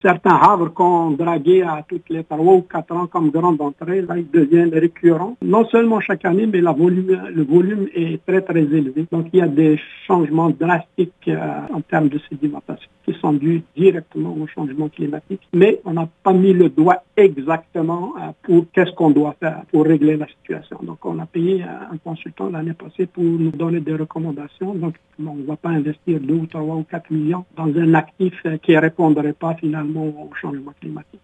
Certains havres qu'on draguait à toutes les 3 ou 4 ans comme grande entrée, là, ils deviennent récurrents. Non seulement chaque année, mais le volume est très, très élevé. Donc, il y a des changements drastiques en termes de sédimentation qui sont dus directement au changement climatique. Mais on n'a pas mis le doigt exactement pour qu'est-ce qu'on doit faire pour régler la situation. Donc, on a payé un consultant l'année passée pour nous donner des recommandations. Donc, on ne va pas investir 2 ou 3 ou 4 millions dans un actif qui ne répondrait pas finalement au changement climatique.